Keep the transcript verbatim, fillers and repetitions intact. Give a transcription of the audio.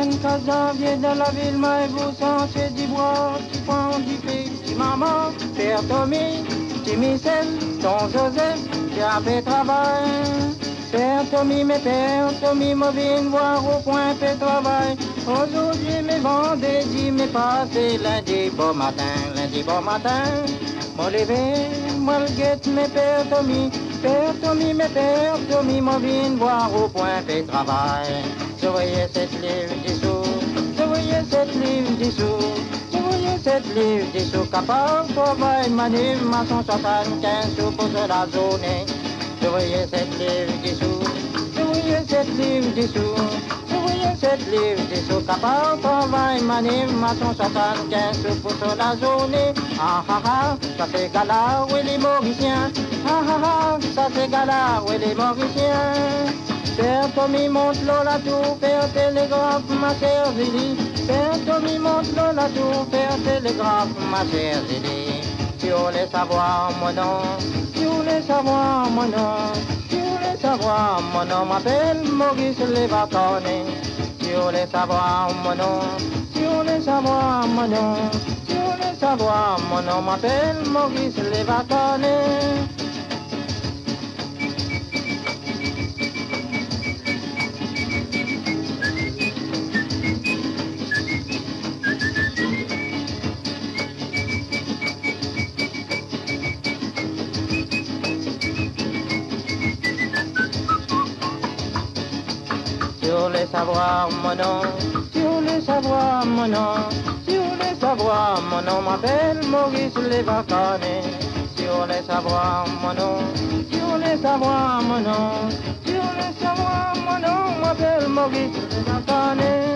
vingt-quatre janvier dans la ville, vous sentiez du bois, tu prends du fait, petit maman, père Tommy, petit Michel, ton Joseph, qui a fait travail. Père Tommy, mes père Tommy, me vient voir au point fait travail. Aujourd'hui, mes vendredis, mes passé lundi, bon matin, lundi, bon matin. Mon levé, moi le guette, mes père Tommy, père Tommy, mes père Tommy, me vient voir au point fait travail. Je voyais cette livre dessous, je voyais cette livre dessous, je voyais cette livre dessous, capable travail, manif, maçon, soixante-quinze sous pour la journée. Je voyais cette livre dessous, je voyais cette livre dessous, je voyais cette livre dessous, capable travail, manif, maçon, soixante-quinze sous pour la journée. Ah ah ah, ça c'est gala, oui les Mauriciens, ah ah ah, ça c'est gala, oui les Mauriciens. Père Tommy monte l'eau la tour, père télégraphe, ma chère Zélie. Père Tommy monte l'eau la tour, père télégraphe, ma chère Zélie. Tu voulais savoir mon nom, tu voulais savoir mon nom, tu voulais savoir mon nom, m'appelle Maurice Lévaconné. Tu voulais savoir mon nom, tu voulais savoir mon nom, tu voulais savoir mon nom, m'appelle Maurice Lévaconné. Tu voulais savoir mon nom, tu voulais savoir mon nom, tu voulais savoir mon nom, m'appelle Maurice Lévaconné. Tu voulais savoir mon nom, tu voulais savoir mon nom, tu voulais savoir mon nom, m'appelle Maurice Lévaconné.